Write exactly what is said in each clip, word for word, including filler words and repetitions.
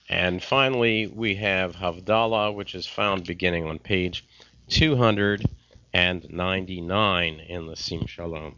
And finally, we have Havdalah, which is found beginning on page two hundred ninety-nine in the Sim Shalom.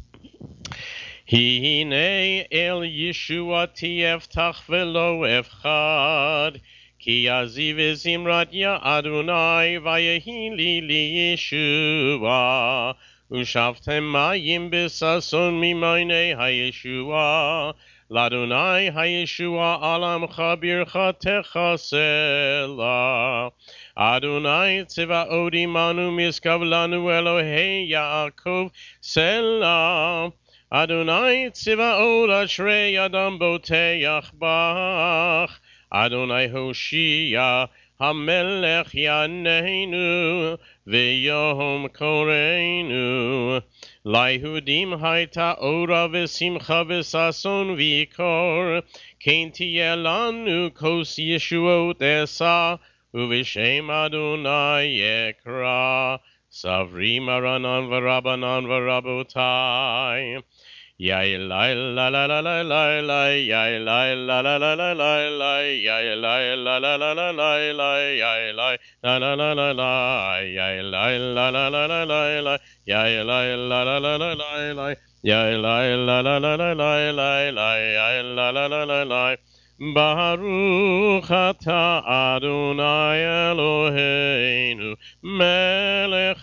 Hine el Yeshuati eftach velo efchad, ki aziv zimrat ya Adonai vayehi li li Yeshua, ushaftem mayim besason mimayne hayeshua, Ladonai hayeshua alam chabir chatecha sela. Adonai tzivaot imanu miskav lanu Elohei Yaakov sela. Adonai tzivaot ashrei adam boteach bach. Adonai Hoshia hamelech yaneinu v'yom koreinu. Laihudim haita ora v'simcha v'sason v'ikor. Kein tiyeh lanu kos Yeshuot esa u'v'shem Adonai yekra. Savri maranan v'rabanan v'rabotai. Yai la la la la la la la, yai la la la la la la la, yai la la la la la la la, yai la la la la la la, yai la la la la la la la, yai la la la la la la la, yai la la la la la la la la, yai la la la la la. Baruch atah Adonai Eloheinu melech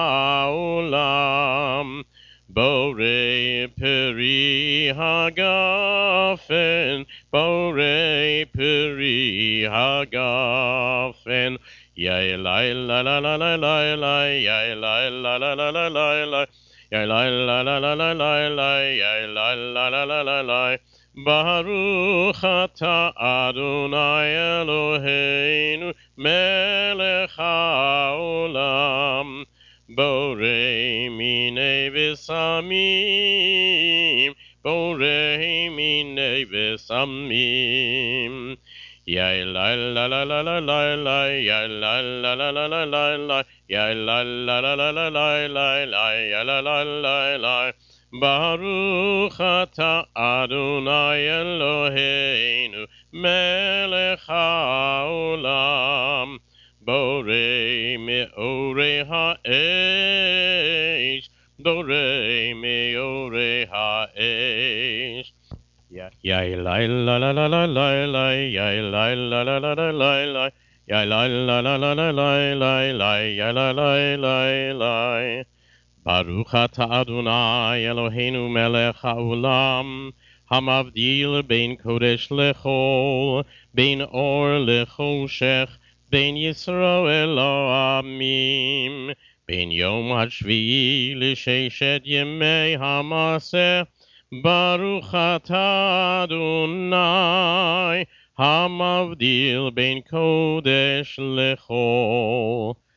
haolam. Borei peri hagafen, borei peri hagafen. Yai la la la la la la la, yai la la la la la la la, yai la la la la la la la, yai la la la la la la. Baruch atah Adonai Eloheinu melech haolam. Borei minei v'samim, borei minei v'samim. Yai la la la la la la la, yai la la la la la la la, yai la la la la la la la la, yai la la la la. Baruch atah Adonai Eloheinu melech haolam. Borei me'orei ha'esh, borei me'orei ha'esh. Yai la la la la la la la, yai la la la la la la la, yai la la la la la la la la, yai la la la la. Baruch atah Adonai Eloheinu melech haolam, hamavdil bein kodesh lechol, bein or lechoshech, bein Yisrael la'amim, bein yom hashvi'i l'sheshet yemei hamaseh. Baruch atah Adonai hamavdil bein kodesh lechol.